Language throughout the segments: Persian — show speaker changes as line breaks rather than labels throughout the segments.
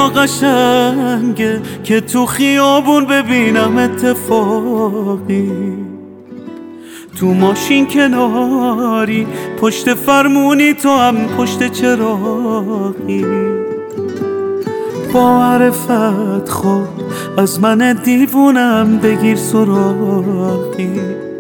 اونجا قشنگه که تو خیابون ببینم اتفاقی، تو ماشین کناری، پشت فرمونی، تو هم پشت چراغی. با معرفت خود از من دیوونم بگیر سراغی.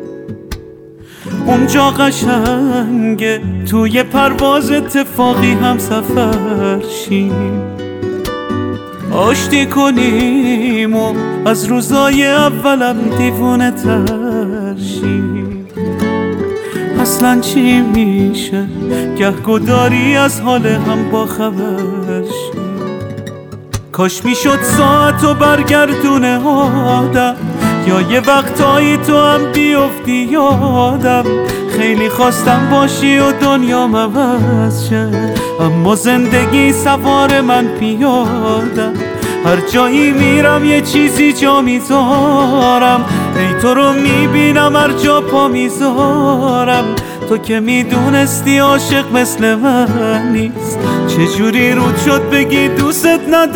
اونجا قشنگه توی پرواز اتفاقی هم سفر شیم، آشتی کنیم و از روزای اولم دیوونه تر شیم. اصلا چی میشه گهگداری از حال هم با خبر شیم. کاش میشد ساعت و برگردونه آدم، یا یه وقتایی تو هم بیفتی یادم. خیلی خواستم باشی و دنیام عوض شه، اما زندگی سوار من پیادم. هر جایی میرم یه چیزی جا میذارم، ای تو رو میبینم هر جا پا میذارم. تو که میدونستی عاشق مثل من نیست، چجوری رود شد بگی دوست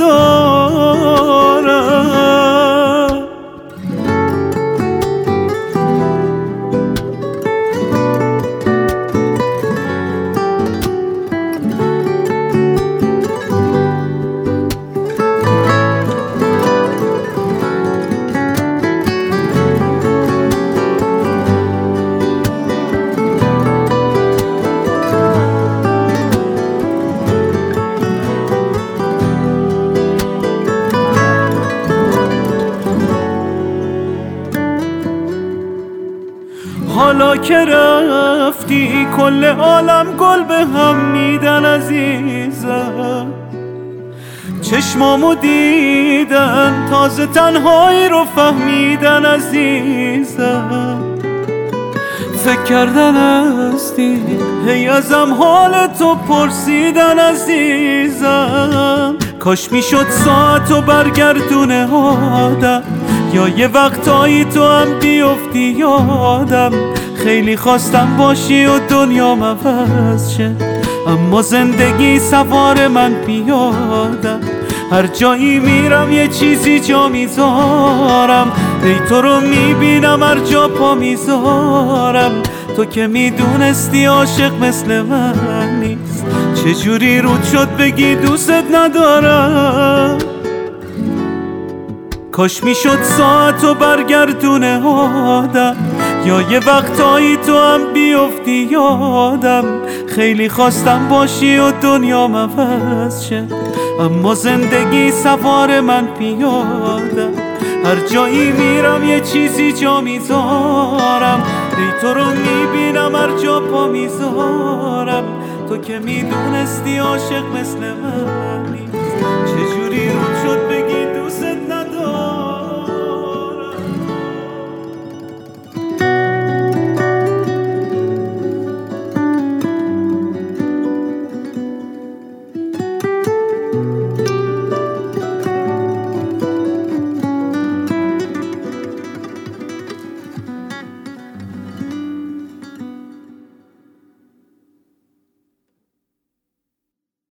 ندارم. حالا که رفتی کل عالم گل به هم میدن عزیزم، چشمامو دیدن تازه تنهایی رو فهمیدن عزیزم. فکر کردن هستی هی ازم حال تو پرسیدن عزیزم. کاش میشد ساعتو برگردونه آدم، یا یه وقتایی تو هم بیفتی یادم. خیلی خواستم باشی و دنیام عوض شه، اما زندگی سوار من پیادم. هر جایی میرم یه چیزی جا میذارم، ای تو رو میبینم هر جا پا میذارم. تو که میدونستی عاشق مثل من نیست، چجوری رود شد بگی دوست ندارم. کاش میشد ساعتو برگردونه آدم، یا یه وقتایی تو هم بیفتی یادم. خیلی خواستم باشی و دنیام عوض شه، اما زندگی سوار من پیادم. هر جایی میرم یه چیزی جا میذارم، ای تو رو میبینم هر جا پا میذارم. تو که میدونستی عاشق مثل من نیست، چجوری رود شد